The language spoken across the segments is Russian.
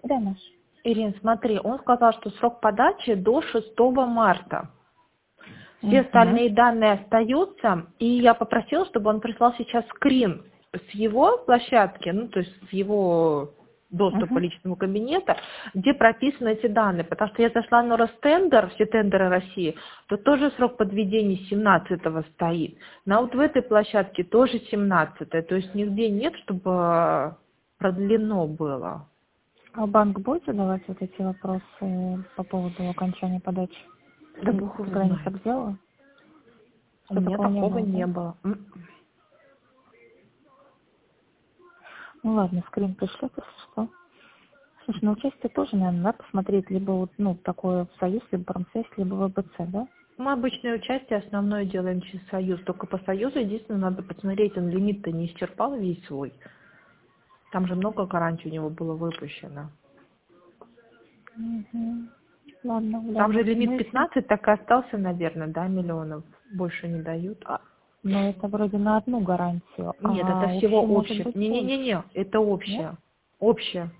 Да, Маш. Ирин, смотри, он сказал, что срок подачи до 6 марта. Все Угу. остальные данные остаются, и я попросила, чтобы он прислал сейчас скрин с его площадки, ну, то есть с его доступа Угу. личного кабинета, где прописаны эти данные, потому что я зашла на Ростендер, все тендеры России, то тоже срок подведения 17-го стоит. Но вот в этой площадке тоже 17-е, то есть нигде нет, чтобы продлено было. А банк будет задавать вот эти вопросы по поводу окончания подачи? Да Ты бог его заранее знает. так сделала? У Что меня такого не такого было, не да? было. Ну ладно, скрин пришлет, если что. Слушай, на участие тоже, наверное, надо посмотреть либо вот, ну, такое в Союз, либо Промсвязь, либо ВБЦ, да? Мы обычное участие основное делаем через Союз. Только по Союзу единственное надо посмотреть, он лимит-то не исчерпал весь свой. Там же много гарантий у него было выпущено. Угу. Ладно, Там же гляну. Ну, лимит если... 15 так и остался, наверное, да, миллионов. Больше не дают. Но это вроде на одну гарантию, Нет, это а всего общий может общее. быть больше. Не-не-не-не, это Нет? общее. Общее.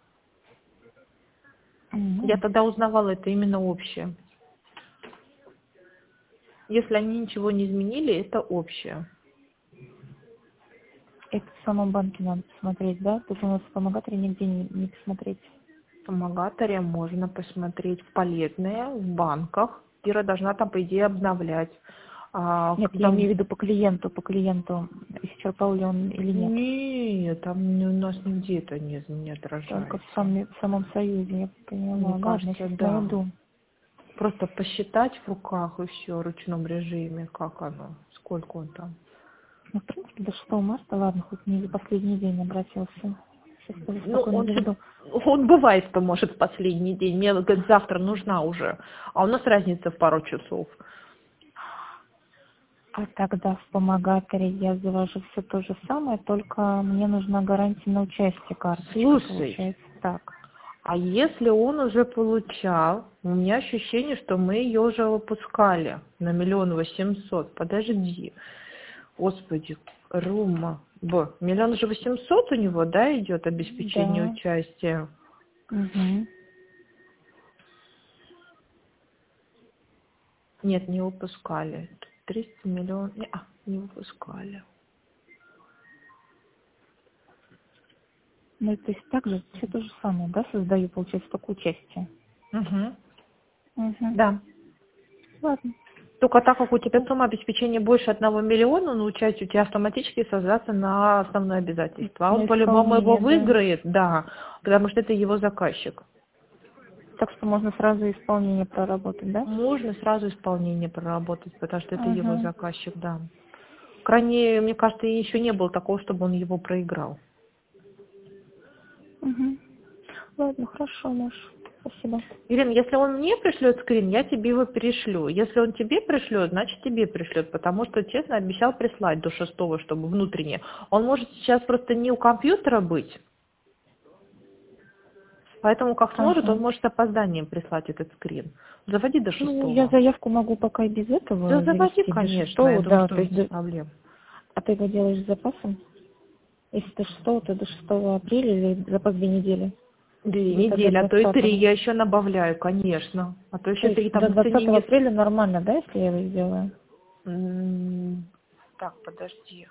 Я Угу. тогда узнавала, это именно общее. Если они ничего не изменили, это общее. Это в самом банке надо посмотреть, да? Тут у нас в помогаторе нигде не посмотреть. В помогаторе можно посмотреть в полезные, в банках. Ира должна там, по идее, обновлять. Нет, я Когда... имею в виду по клиенту, исчерпал ли он или нет. Нет, там у нас нигде это не Только отражается. в самом Союзе, я Мне поняла. Ладно, я кажется, сейчас да. найду. Просто посчитать в руках и все, в ручном режиме, как оно, сколько он там. Ну, в принципе, до 6 марта, ладно, хоть не за последний день обратился. Сейчас тоже Ну, спокойно заведу. он бывает, что может в последний день. Мне, говорит, завтра нужна уже. А у нас разница в пару часов. А тогда в помогаторе я завожу все то же самое, только мне нужна гарантия на участие карточки, Слушай, получается так. а если он уже получал, у меня ощущение, что мы ее уже выпускали на 1 800 000. Подожди. Господи, Рума. 1 800 000 у него, да, идет обеспечение Да. участия? Угу. Нет, не выпускали. 300 миллионов. Не выпускали. Ну, то есть также все то же самое, да, создаю, получается, только участие. Угу. Угу. Да. Ладно. Только так как у тебя сумма обеспечения больше 1 миллиона, на участие у тебя автоматически создаться на основное обязательство. А На он по-любому его исполнение, да. выиграет, да, потому что это его заказчик. Так что можно сразу исполнение проработать, да? Можно сразу исполнение проработать, потому что это его Угу. заказчик, да. Крайне, мне кажется, еще не было такого, чтобы он его проиграл. Угу. Ладно, хорошо, Маш. Спасибо. Ирина, если он мне пришлет скрин, я тебе его перешлю. Если он тебе пришлет, значит тебе пришлет, потому что, честно, обещал прислать до 6, чтобы внутренне. Он может сейчас просто не у компьютера быть, поэтому как сможет, он Ага. может с опозданием прислать этот скрин. Заводи до Ну, я 6. заявку могу пока и без Да этого заводи, завести до конечно, я 6, думаю, да, что то есть, без проблем. а ты его делаешь с запасом? Если до 6, то до 6 апреля или запас 2 недели? 2 Или тогда недели, а то и 3 20-го? я еще добавляю, конечно. А то То еще есть 3 там до на цене 20 не... апреля нормально, да, если я его сделаю? Так, подожди.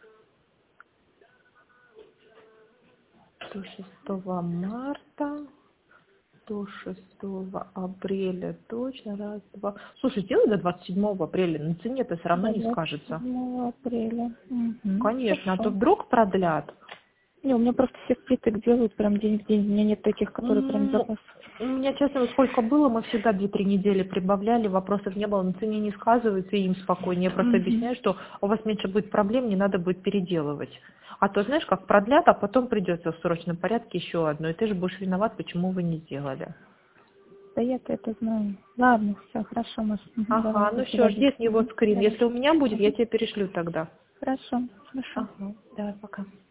До 6 марта, до 6 апреля точно, раз, два. Слушай, сделай до 27 апреля, на цене-то все равно До не скажется. 27 апреля. Угу. Конечно, а то Хорошо. вдруг продлят. Не, у меня просто все впритык делают прям день в день. У меня нет таких, которые прям Ну, запас. у меня, честно, сколько было, мы всегда 2-3 недели прибавляли, вопросов не было, на цене не сказывается, и им спокойнее. Я просто Угу. объясняю, что у вас меньше будет проблем, не надо будет переделывать. А то, знаешь, как продлят, а потом придется в срочном порядке еще одно, и ты же будешь виноват, почему вы не сделали. Да я-то это знаю. Ладно, все, хорошо, Маш. Мгм, давай, Ага, буду ну все, жди заводить. от него скрин. Давай. Если у меня будет, я Мгм. тебе перешлю тогда. Хорошо, хорошо. Ага, давай, пока.